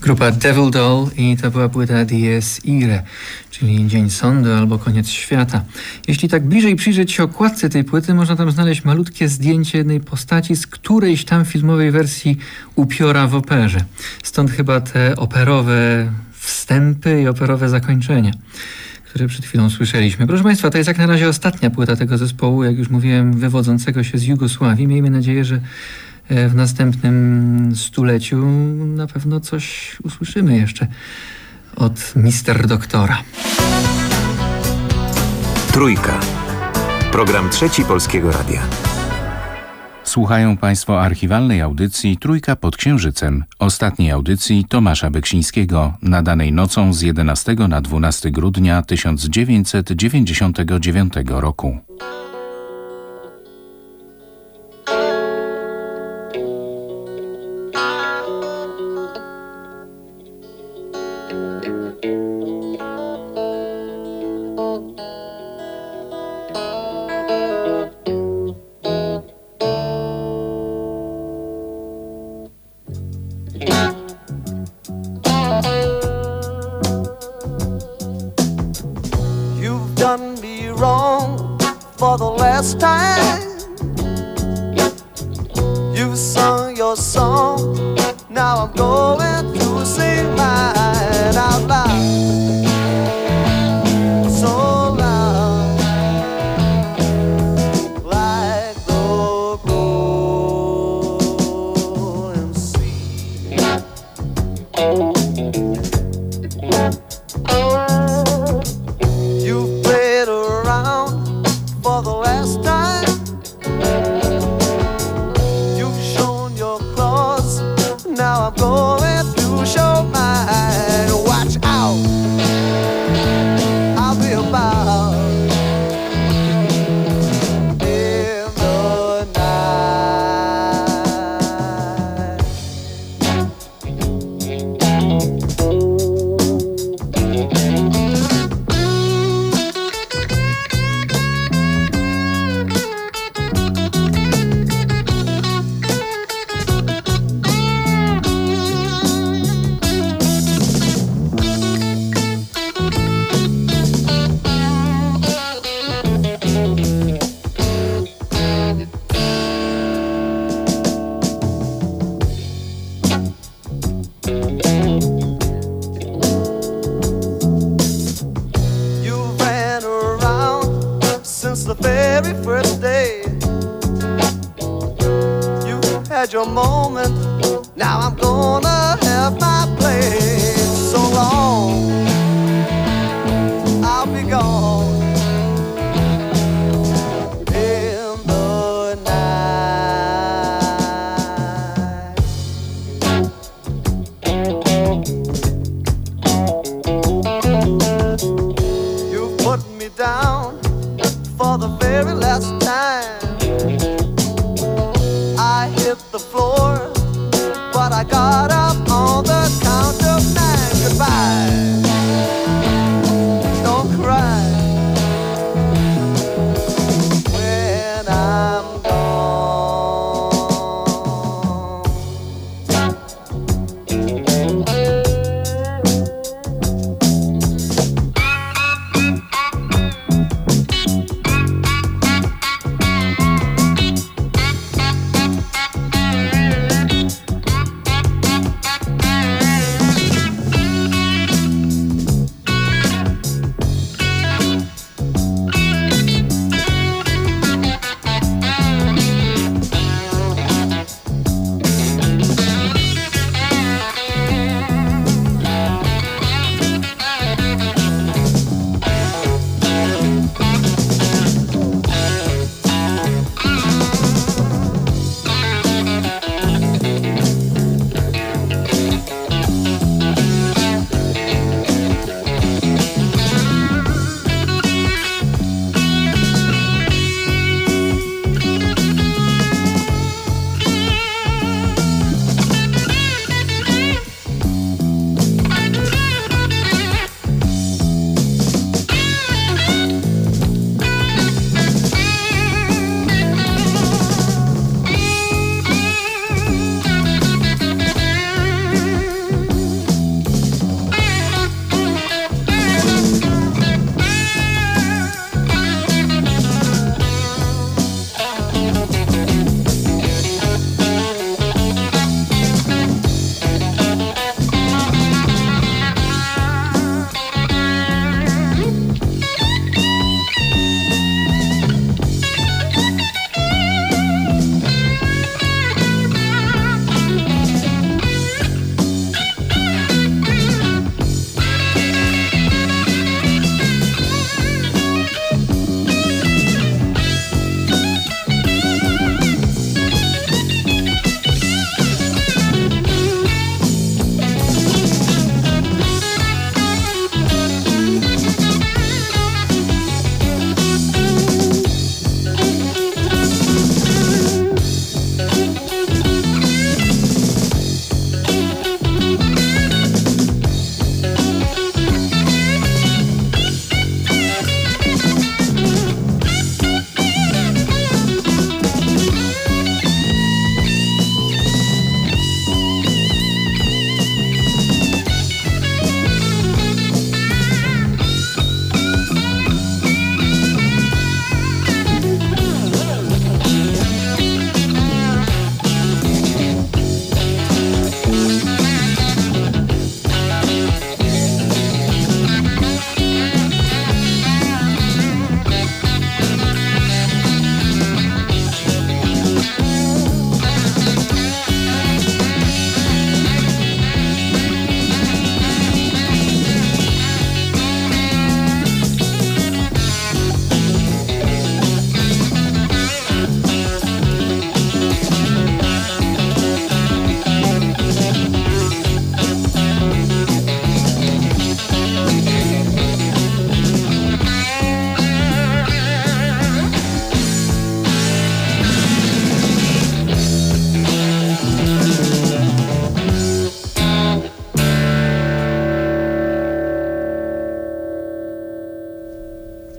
Grupa Devil Doll i to była płyta Dies Irae, czyli Dzień Sądu albo Koniec Świata. Jeśli tak bliżej przyjrzeć się okładce tej płyty, można tam znaleźć malutkie zdjęcie jednej postaci z którejś tam filmowej wersji Upiora w operze. Stąd chyba te operowe wstępy i operowe zakończenia, które przed chwilą słyszeliśmy. Proszę Państwa, to jest jak na razie ostatnia płyta tego zespołu, jak już mówiłem, wywodzącego się z Jugosławii. Miejmy nadzieję, że w następnym stuleciu na pewno coś usłyszymy jeszcze od Mister Doktora. Trójka. Program Trzeci Polskiego Radia. Słuchają Państwo archiwalnej audycji Trójka pod Księżycem. Ostatniej audycji Tomasza Beksińskiego, nadanej nocą z 11 na 12 grudnia 1999 roku. You've done me wrong for the last time. You've sung your song, now I'm going to sing mine out loud, so loud, like the rolling sea. You've played around for the last time. You've shown your claws, now I'm going to show mine. Watch out, I'll be about in the night. You ran around since the very first day. You had your moment, now I'm gonna have my play. So long, I'll be gone in the night. You put me down for the very last time. I hit the floor, but I got up on the count.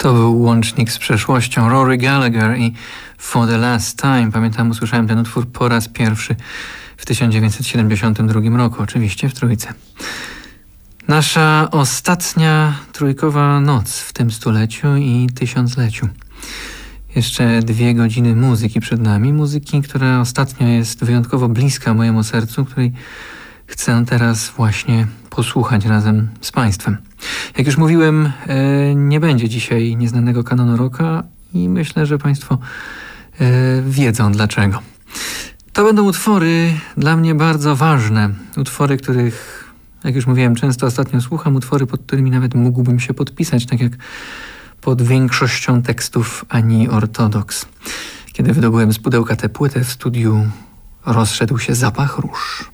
To był łącznik z przeszłością, Rory Gallagher i For the Last Time. Pamiętam, usłyszałem ten utwór po raz pierwszy w 1972 roku, oczywiście w Trójce. Nasza ostatnia trójkowa noc w tym stuleciu i tysiącleciu. Jeszcze 2 godziny muzyki przed nami. Muzyki, która ostatnio jest wyjątkowo bliska mojemu sercu, której chcę teraz właśnie posłuchać razem z Państwem. Jak już mówiłem, nie będzie dzisiaj nieznanego kanonu rocka i myślę, że Państwo wiedzą dlaczego. To będą utwory dla mnie bardzo ważne. Utwory, których, jak już mówiłem, często ostatnio słucham. Utwory, pod którymi nawet mógłbym się podpisać, tak jak pod większością tekstów Ani Ortodoks. Kiedy wydobyłem z pudełka tę płytę, w studiu rozszedł się zapach róż.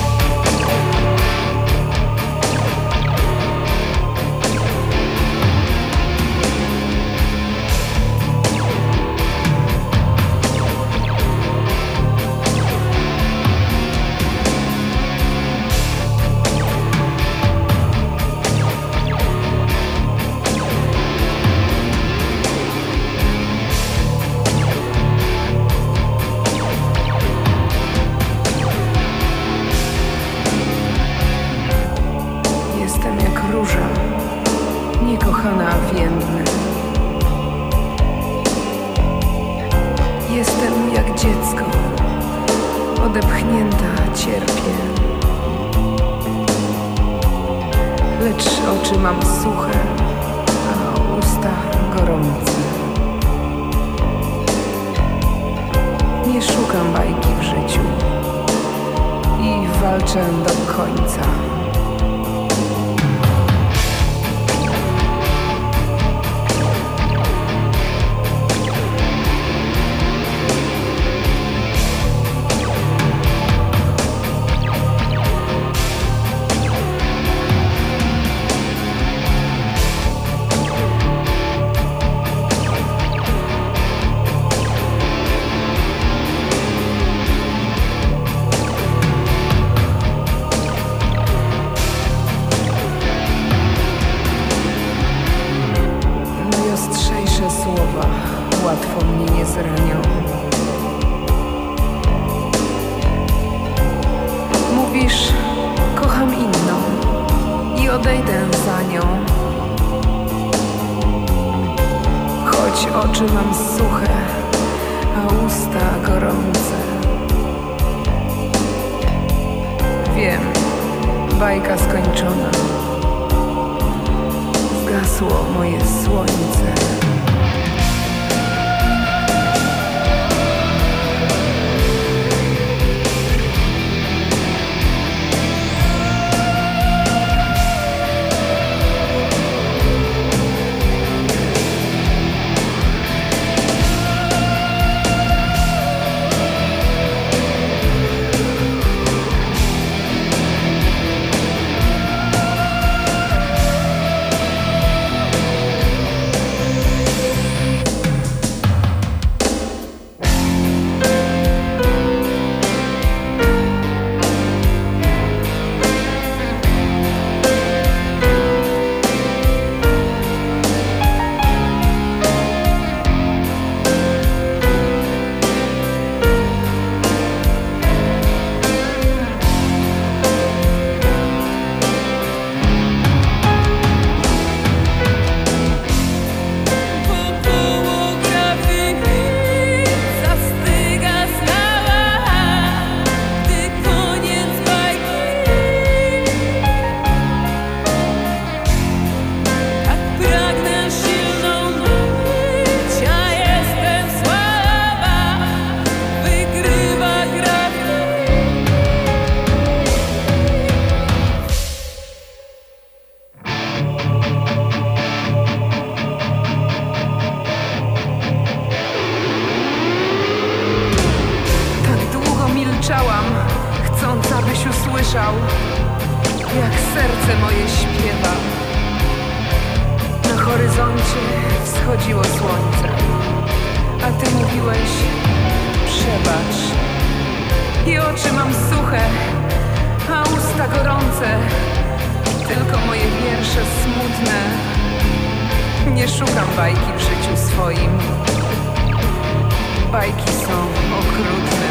Niekochana, a więdny. Jestem jak dziecko, odepchnięta, cierpię. Lecz oczy mam suche, a usta gorące. Nie szukam bajki w życiu i walczę do końca. Łatwo mnie nie zranią. Mówisz, kocham inną i odejdę za nią. Choć oczy mam suche, a usta gorące. Wiem, bajka skończona. Zgasło moje słońce. Chcąc, abyś usłyszał, jak serce moje śpiewa. Na horyzoncie wschodziło słońce, a ty mówiłeś, przebacz. I oczy mam suche, a usta gorące. Tylko moje wiersze smutne Nie szukam bajki w życiu swoim. Bajki są okrutne.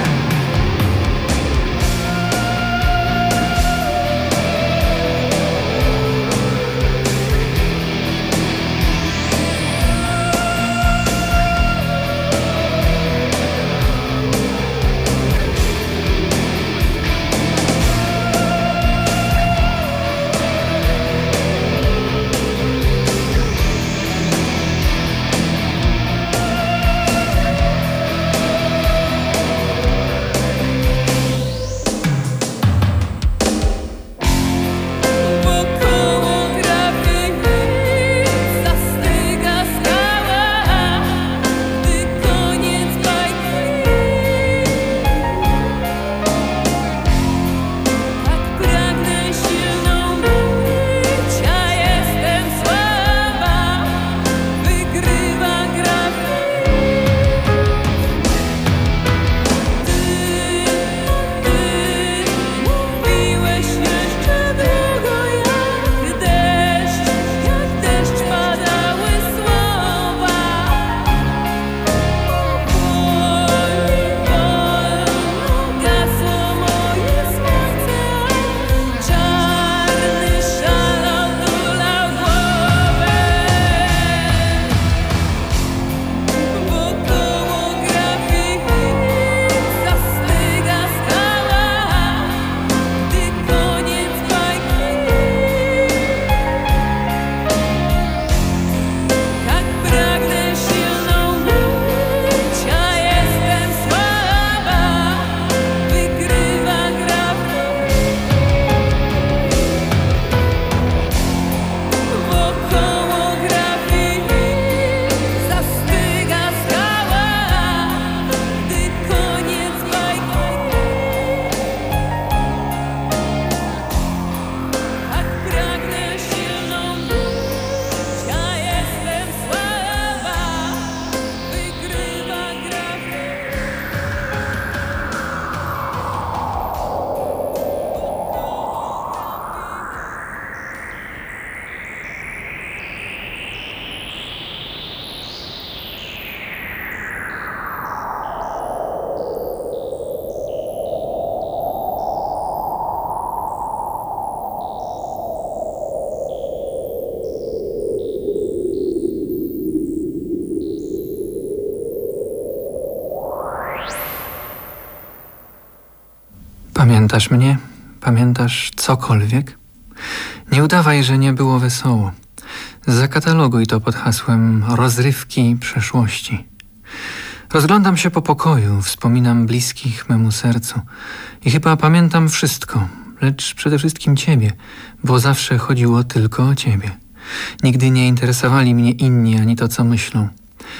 Pamiętasz mnie? Pamiętasz cokolwiek? Nie udawaj, że nie było wesoło. Zakataloguj to pod hasłem rozrywki przeszłości. Rozglądam się po pokoju, wspominam bliskich memu sercu i chyba pamiętam wszystko, lecz przede wszystkim ciebie, bo zawsze chodziło tylko o ciebie. Nigdy nie interesowali mnie inni ani to, co myślą.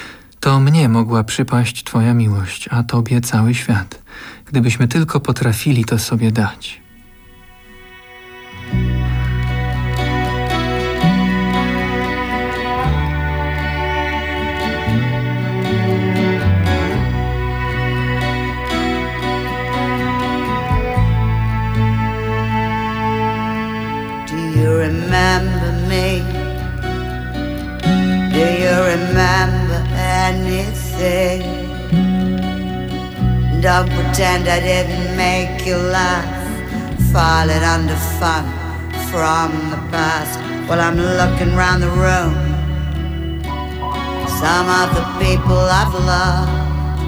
To mnie mogła przypaść twoja miłość, a tobie cały świat, gdybyśmy tylko potrafili to sobie dać. Do you remember me? Do you remember anything? Don't pretend I didn't make you laugh. Falling under fun from the past. Well, I'm looking round the room. Some of the people I've loved.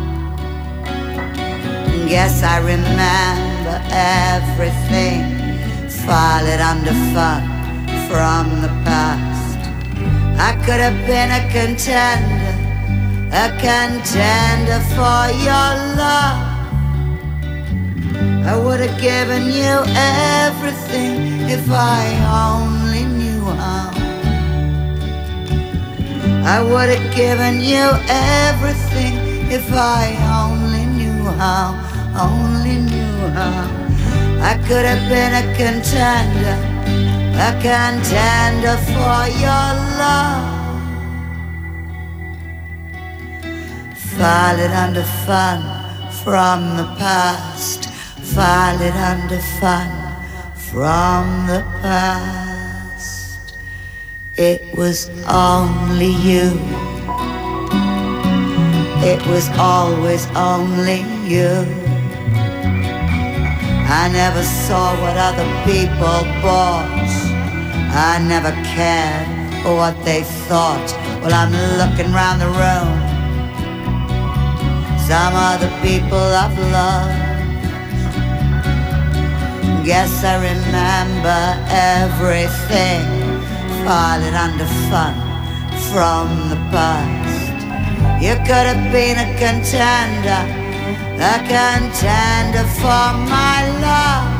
Guess I remember everything. Falling under fun from the past. I could have been a contender for your love. I would have given you everything if I only knew how. I would have given you everything if I only knew how, only knew how. I could have been a contender for your love. Falling under fun from the past. Falling under fun from the past. it was only you. It was always only you. I never saw what other people bought. I never cared for what they thought. Well, I'm looking round the room. Some other people I've loved. Guess I remember everything. File it under fun from the past. You could have been a contender for my love.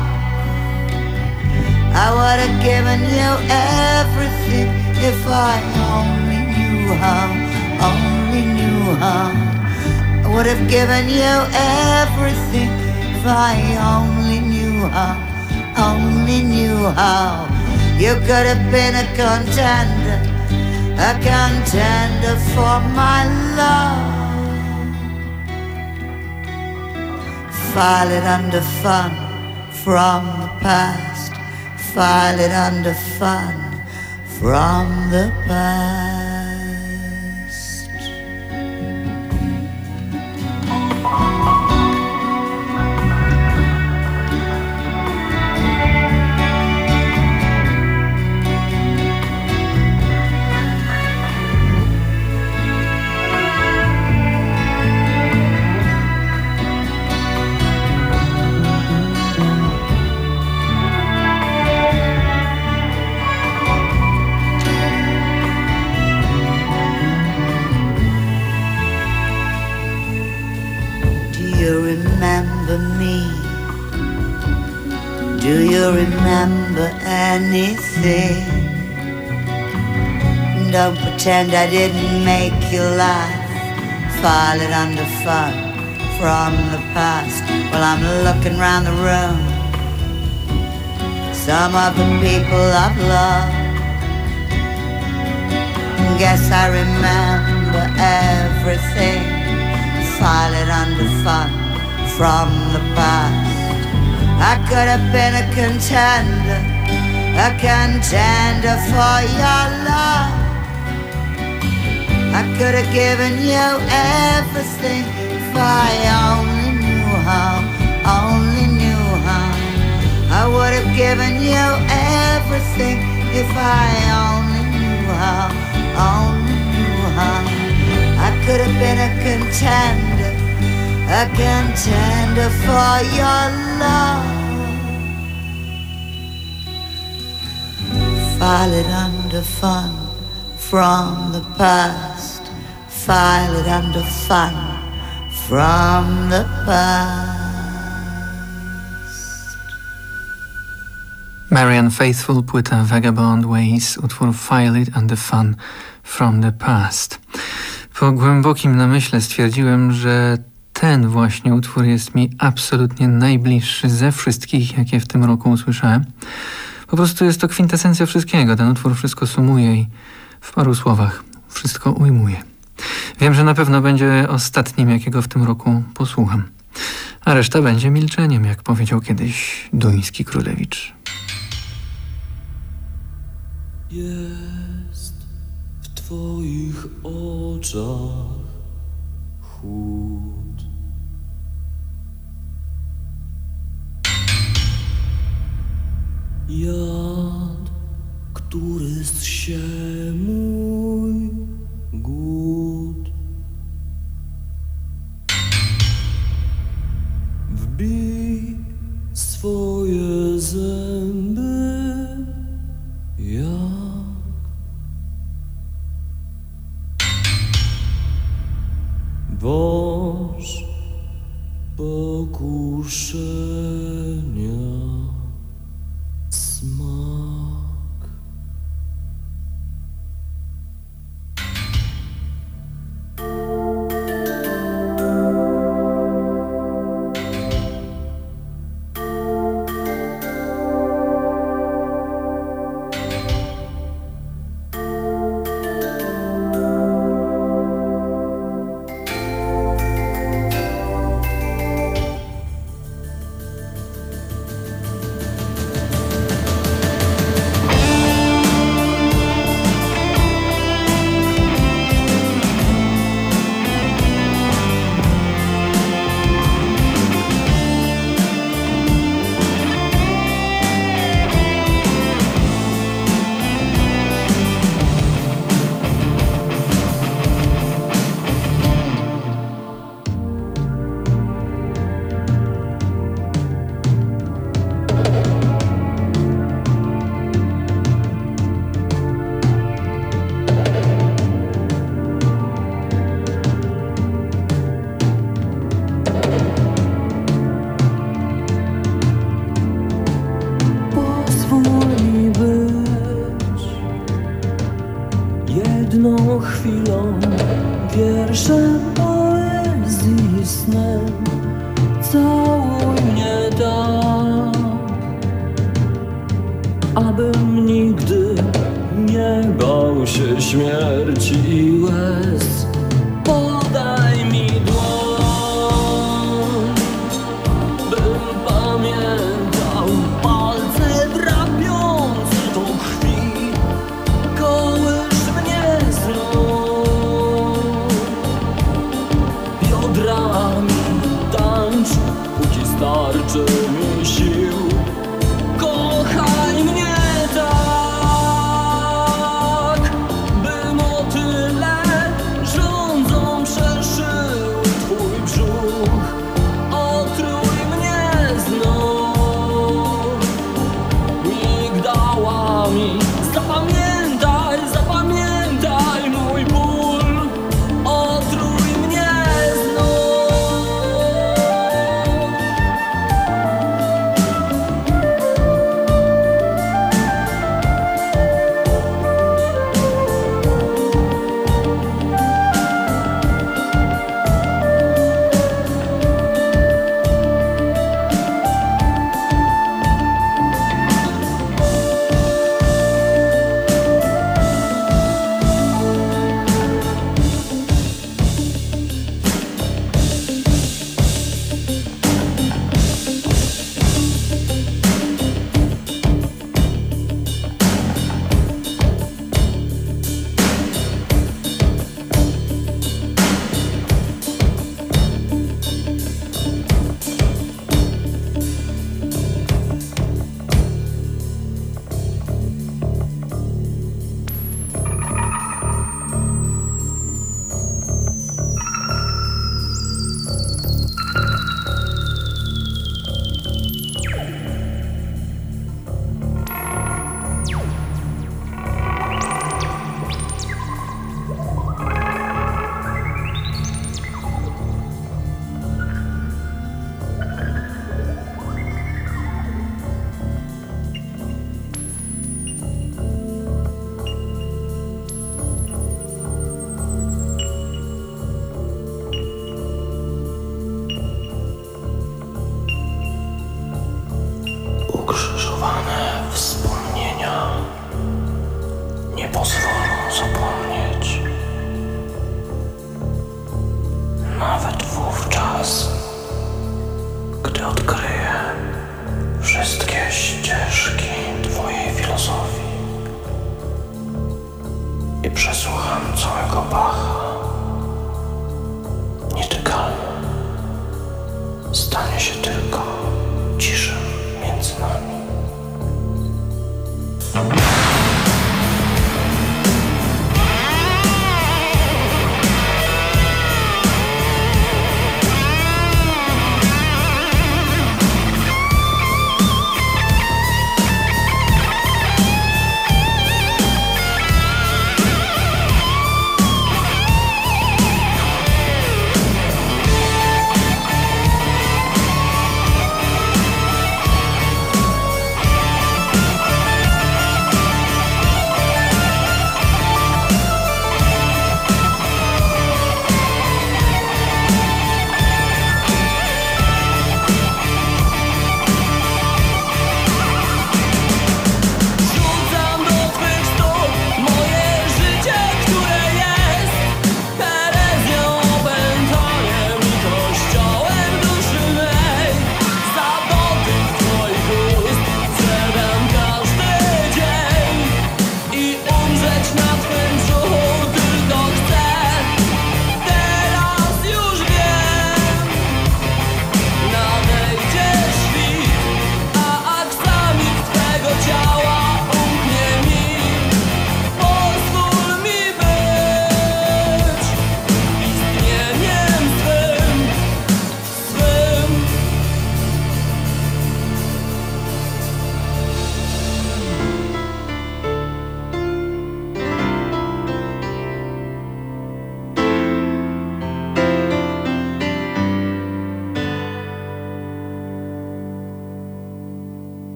I would have given you everything if I only knew how, only knew how. I would have given you everything if I only knew how, only knew how. You could have been a contender for my love. File it under fun from the past. File it under fun from the past. Do you remember anything? Don't pretend I didn't make you laugh. File it under fun from the past. Well, I'm looking round the room. Some of the people I've loved. Guess I remember everything. File it under fun from the past. I could have been a contender for your love. I could have given you everything if I only knew how, only knew how. I would have given you everything if I only knew how, only knew how. I could have been a contender for your love. File it under fun from the past. File it under fun from the past. Marianne Faithfull, płyta Vagabond Ways, utwór File It Under Fun from the Past. Po głębokim namyśle stwierdziłem, że ten właśnie utwór jest mi absolutnie najbliższy ze wszystkich, jakie w tym roku usłyszałem. Po prostu jest to kwintesencja wszystkiego. Ten utwór wszystko sumuje i w paru słowach wszystko ujmuje. Wiem, że na pewno będzie ostatnim, jakiego w tym roku posłucham. A reszta będzie milczeniem, jak powiedział kiedyś duński królewicz. Jest w twoich oczach chłód. Jad, który zsie mój głód. Wbij swoje zęby jak wąż pokuszenia. Smak. chwilą, wierszem poezji snem. Całuj mnie tak, abym nigdy nie bał się śmierci i łez. Podaj mi dłoń, bym pamiętał palce drapiące do krwi. Kołysz mnie znów, biodrami tańcz, póki starczy mi sił. Kochaj mnie tak, by motyle rządzą przeszyły twój brzuch. Otruj mnie znów migdałami. Zapamiętaj, zapamiętaj mój ból. Otruj mnie znów. Ukrzyżowane wspomnienia nie pozwolą zapomnieć. Nawet wówczas, gdy odkryję wszystkie ścieżki twojej filozofii i przesłucham całego Bacha, nietykalny stanie się tylko ciszą między nami.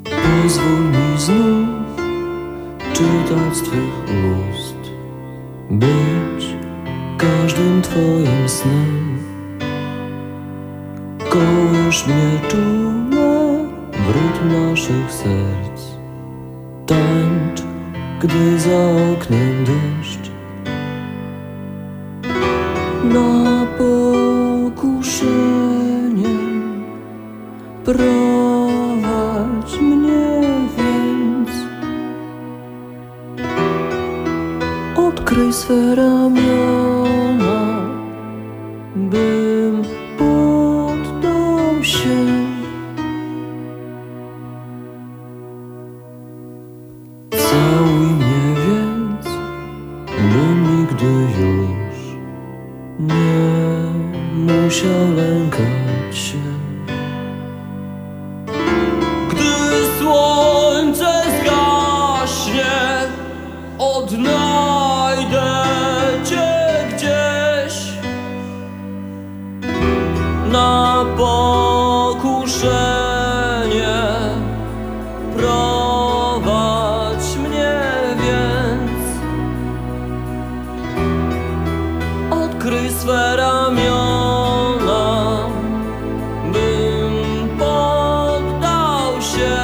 Pozwól mi znów czytać z twych ust być każdym twoim snem. Kołysz mnie czule w rytm naszych serc. Tańcz, gdy za oknem deszcz. Na pokuszenie prowadź mnie więc. Odkryj swe ramiona, bym poddał się. Całuj mnie więc, bym nigdy już nie musiał lękać się. Gdy słońce zgaśnie, odnajdę cię gdzieś. Na pokuszenie prowadź mnie więc. Odkryj swe ramiona, bym poddał się.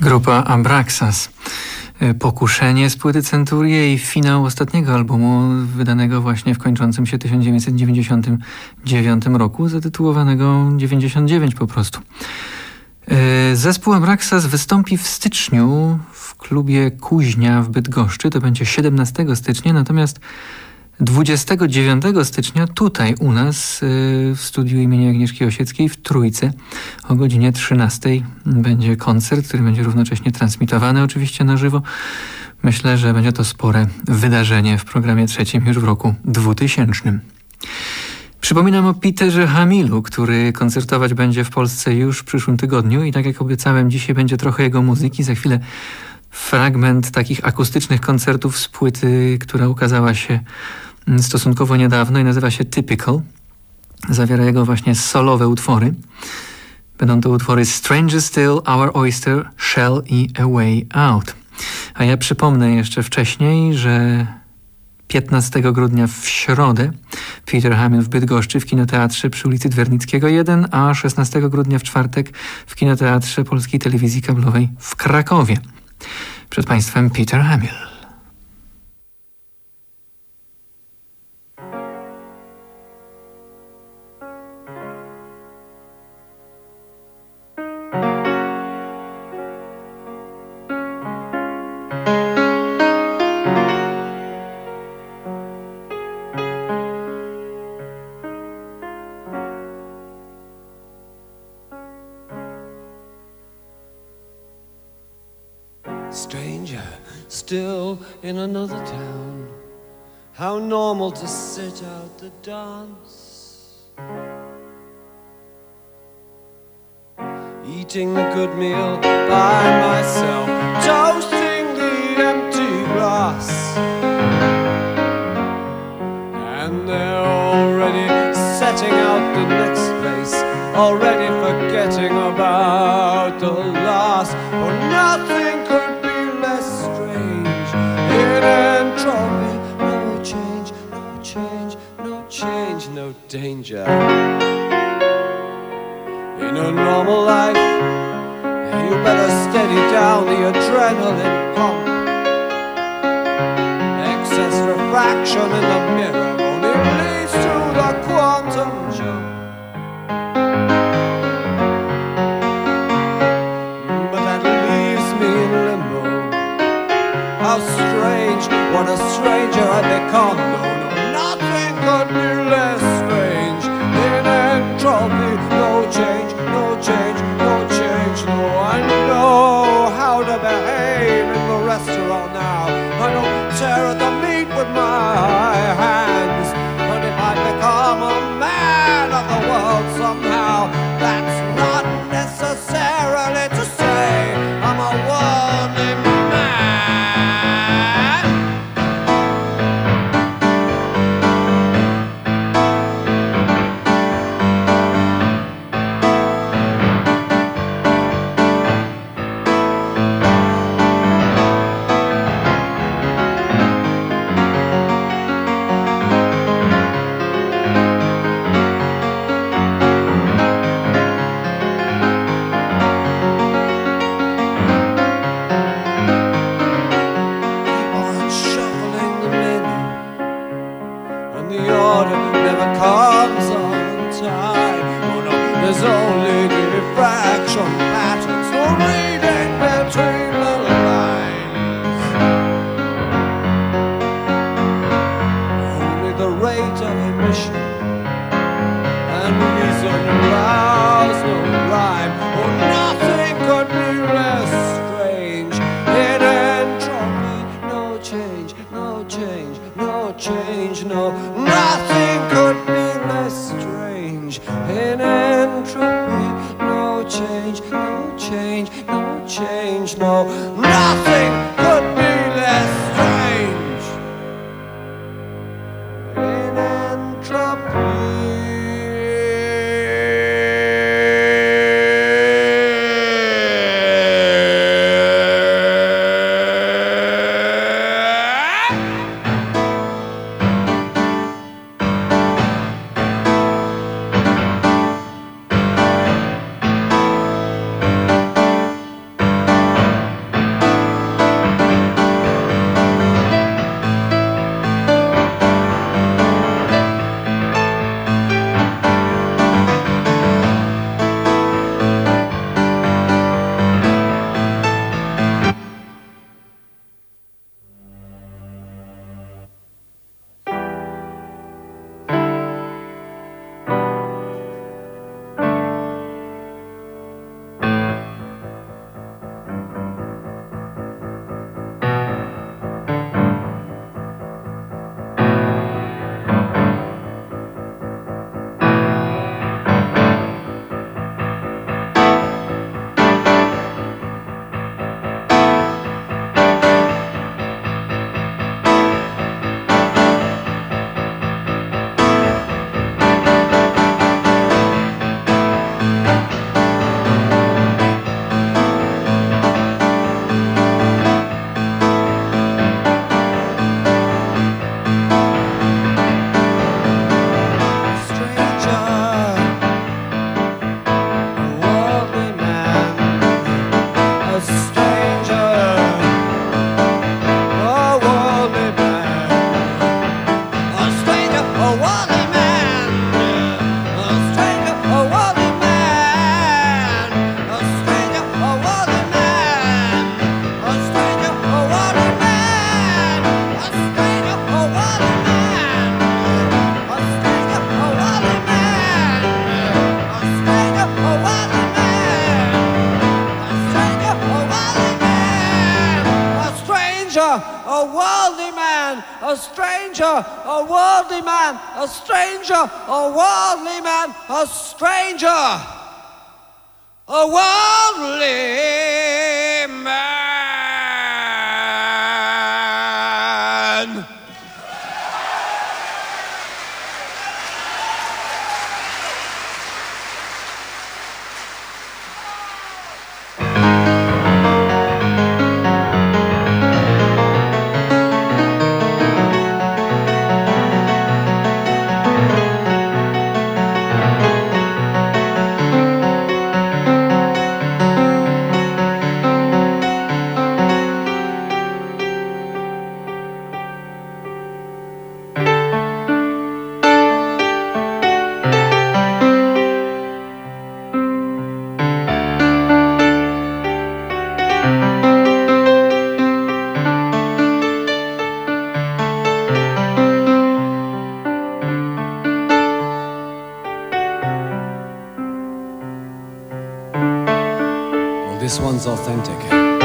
Grupa Abraxas. Pokuszenie z płyty Centurie i finał ostatniego albumu wydanego właśnie w kończącym się 1999 roku, zatytułowanego 99 po prostu. Zespół Abraxas wystąpi w styczniu w klubie Kuźnia w Bydgoszczy. To będzie 17 stycznia, natomiast 29 stycznia tutaj u nas w studiu imienia Agnieszki Osieckiej w Trójce o godzinie 13 będzie koncert, który będzie równocześnie transmitowany oczywiście na żywo. Myślę, że będzie to spore wydarzenie w programie trzecim już w roku 2000. Przypominam o Peterze Hamilu, który koncertować będzie w Polsce już w przyszłym tygodniu i tak jak obiecałem, dzisiaj będzie trochę jego muzyki. Za chwilę fragment takich akustycznych koncertów z płyty, która ukazała się stosunkowo niedawno i nazywa się Typical. Zawiera jego właśnie solowe utwory. Będą to utwory Stranger Still, Our Oyster, Shell i A Way Out. A ja przypomnę jeszcze wcześniej, że 15 grudnia w środę Peter Hamil w Bydgoszczy w Kinoteatrze przy ulicy Dwernickiego 1, a 16 grudnia w czwartek w Kinoteatrze Polskiej Telewizji Kablowej w Krakowie. Przed Państwem Peter Hamil. Stranger, still in another town. How normal to sit out the dance. Eating the good meal by myself, toasting the empty glass. And they're already setting out the next place, already forgetting about the last. Oh, nothing could be less strange in entropy. No change, no change, no change, no danger. In a normal life, you better steady down the adrenaline pump. Excess refraction in the mirror only leads to the quantum jump. But that leaves me in limbo. How strange, what a stranger I become. No, no, nothing could be less strange. In entropy, no change, no change, no change. No, I know how to behave in the restaurant now. I don't tear at the meat with my hands. But if I become a man of the world somehow, that's not necessarily to say I'm a worldly man. a worldly man, a stranger, a worldly man, a stranger, a worldly man, a stranger, a worldly man. This one's authentic.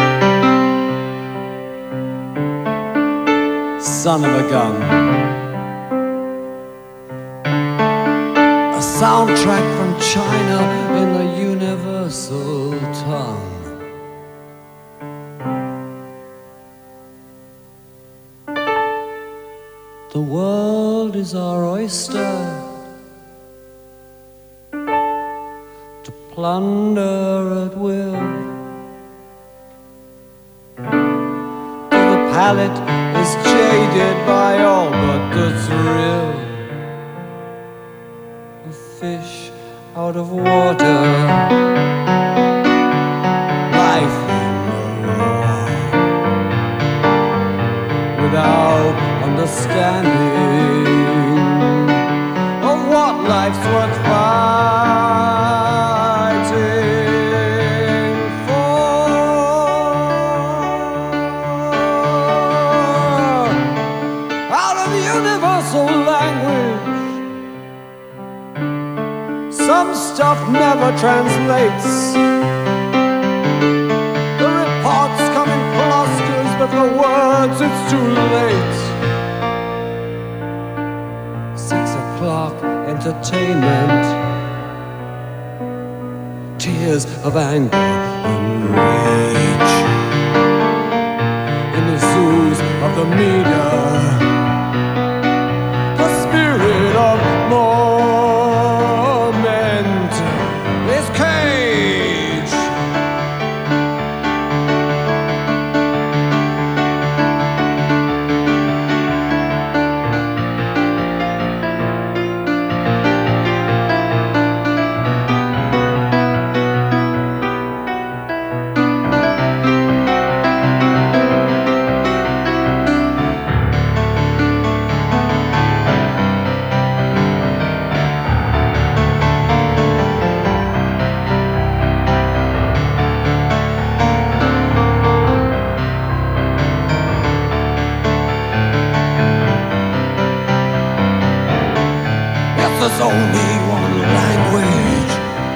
Son of a gun. A soundtrack from China in the universal tongue. The world is our oyster, to plunder at will. The palate is jaded by all but the thrill. A fish out of water, life in the raw, without understanding of what life's worth fighting for. Out of universal language, some stuff never translates. The reports come in clusters, but for words it's too late. 6 o'clock entertainment, tears of anger and rage in the zoos of the media. The spirit of moment is caged. There's only one language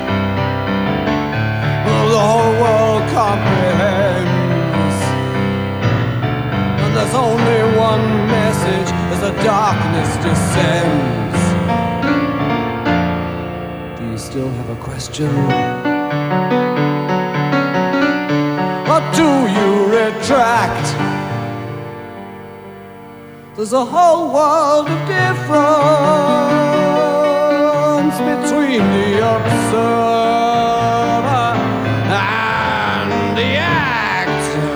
the whole world comprehends, and there's only one message as the darkness descends. Do you still have a question? Or do you retract? There's a whole world of difference between the observer and the actor.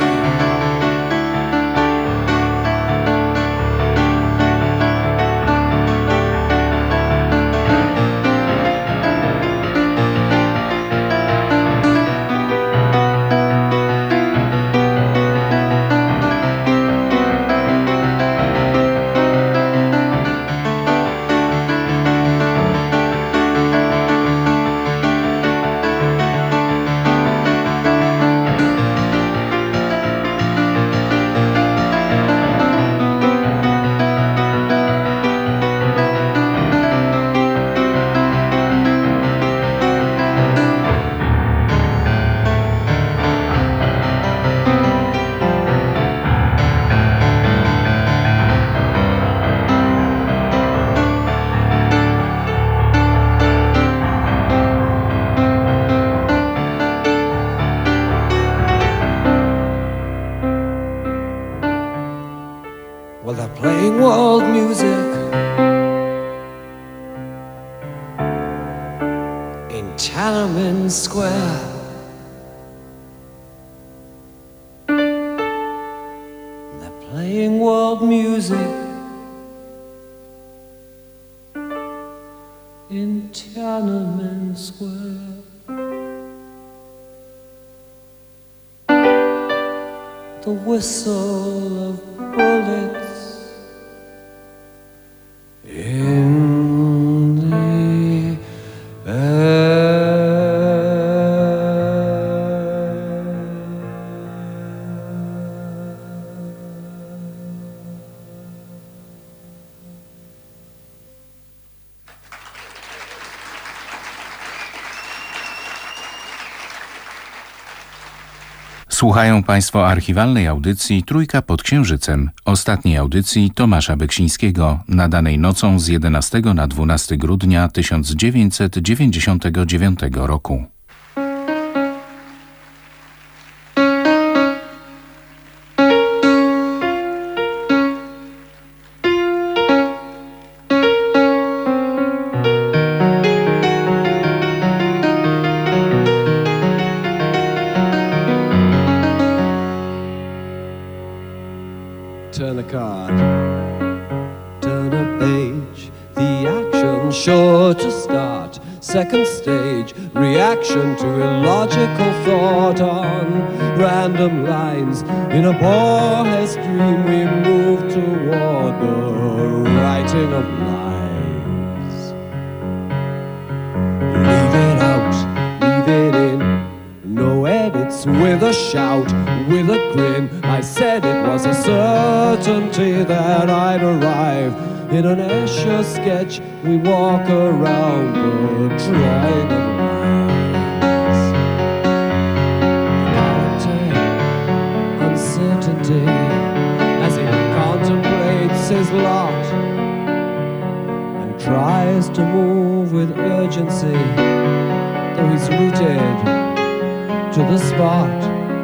playing world music in Tiananmen Square. The whistle of bullets in the air. Słuchają Państwo archiwalnej audycji Trójka pod Księżycem, ostatniej audycji Tomasza Beksińskiego, nadanej nocą z 11 na 12 grudnia 1999 roku. Turn a card, turn a page, the action sure to start. Second stage, reaction to illogical thought on random lines. In a Borges dream we move toward the writing of lies. Leave it out, leave it in, no edits, with a shout, with a grin. I said it was a certainty that I'd arrive. In an Escher sketch we walk around the drawing of lines. Character, uncertainty, as he contemplates his lot and tries to move with urgency, though he's rooted to the spot,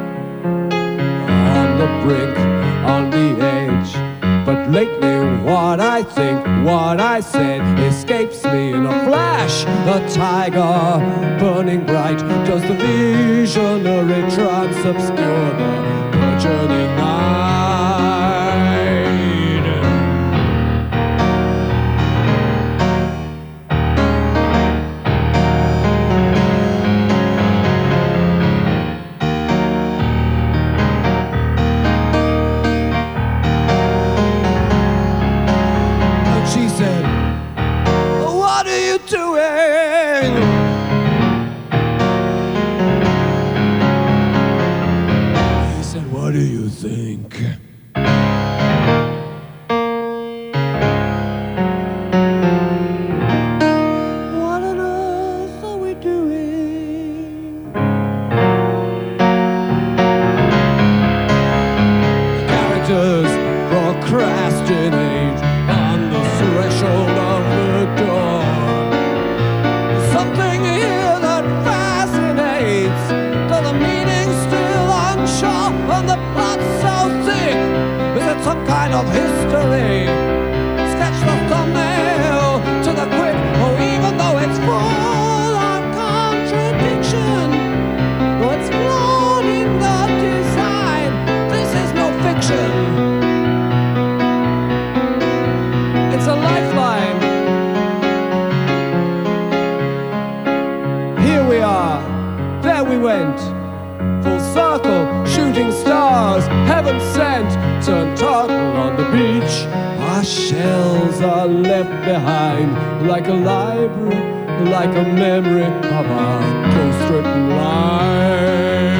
on the brink, on the edge. But lately what I think, what I said escapes me in a flash. A tiger burning bright, does the visionary trance obscure the burgeoning night? She said, what are you doing? He said, what do you think? What on earth are we doing? The characters procrastinate on the threshold of the door. There's something here that fascinates, though the meaning's still unsure and the plot's so thick. Is it some kind of history? Sketch the thumbnail to the quick, or even though it's full of contradiction, though it's flawed in the design, this is no fiction. It's a lifeline. Here we are, there we went, full circle, shooting stars, heaven sent, turned turtle on the beach. Our shells are left behind, like a library, like a memory of our ghost-written lives.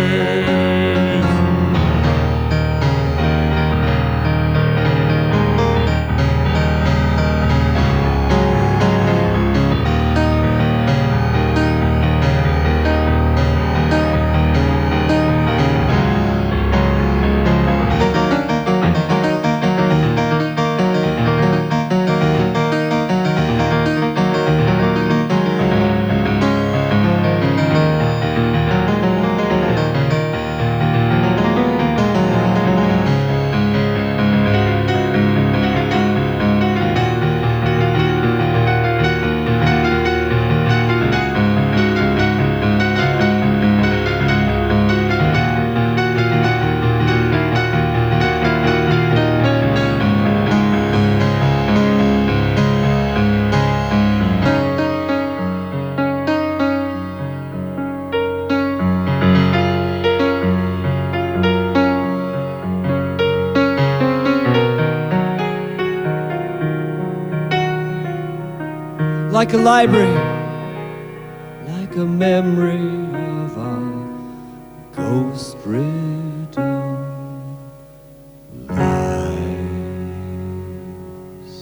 like a library, like a memory of our ghost-ridden lives.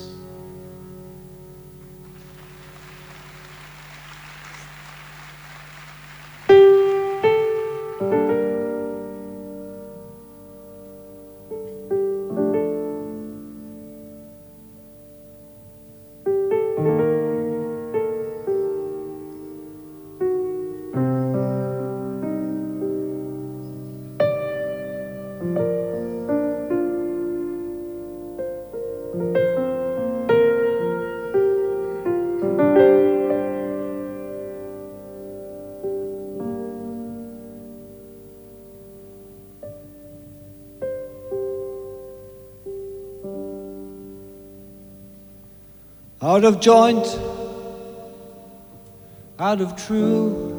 Out of joint, out of true,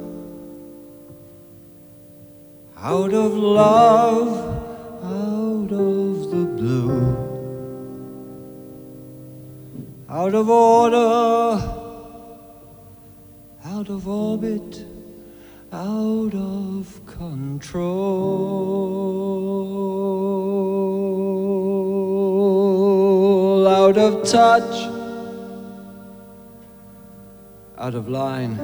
out of love, out of the blue, out of order, out of orbit, out of control, out of touch, out of line,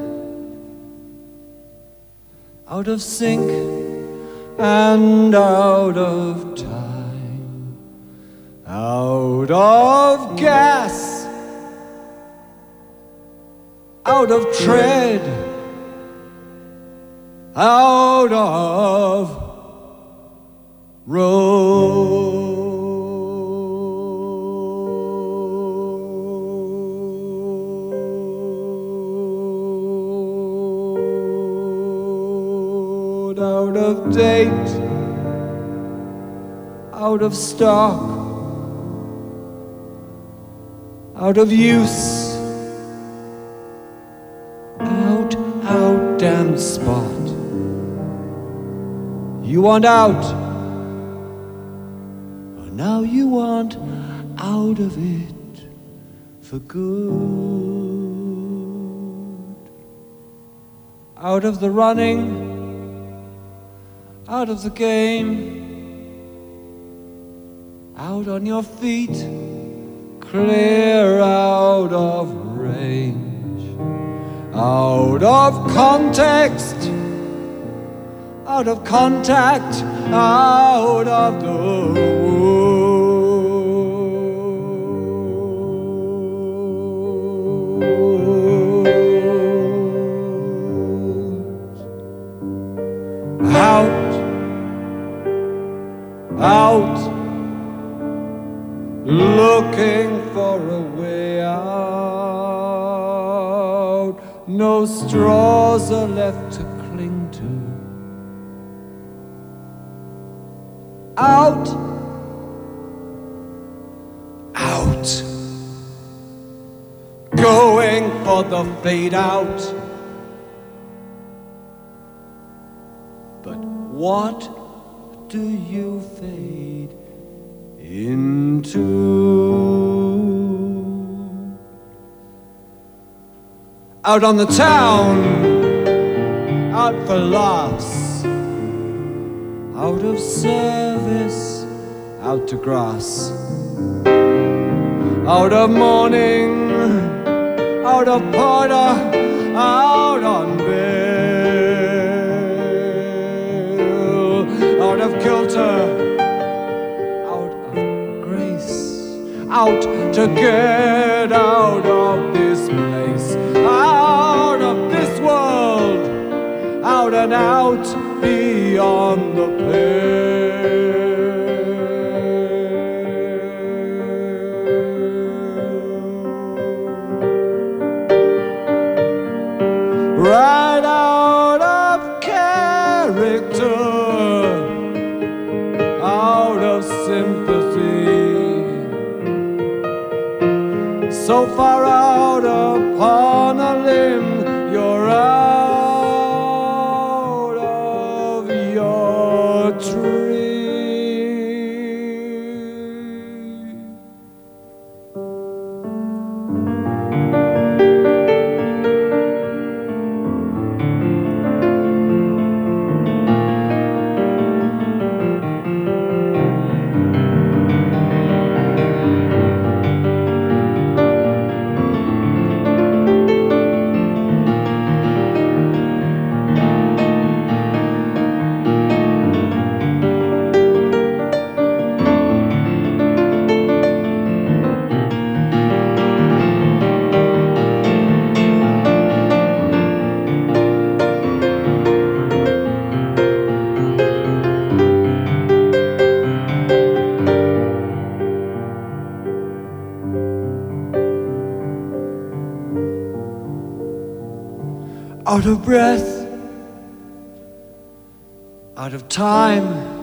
out of sync and out of time, out of gas, out of tread, out of road, out of date, out of stock, out of use, out damn spot. You want out, but now you want out of it for good. Out of the running, out of the game, out on your feet, clear out of range, out of context, out of contact, out of the woods. Out, looking for a way out. No straws are left to cling to. Out, going for the fade out. But what do you fade into? Out on the town, out for laughs, out of service, out to grass, out of mourning, out of porter, out on bill, out of kilter, out of grace, out to get out of this place, out of this world, out and out beyond the pale. Right out of character, out of sympathy, so far out upon a limb, you're out of your tree. out of breath, out of time.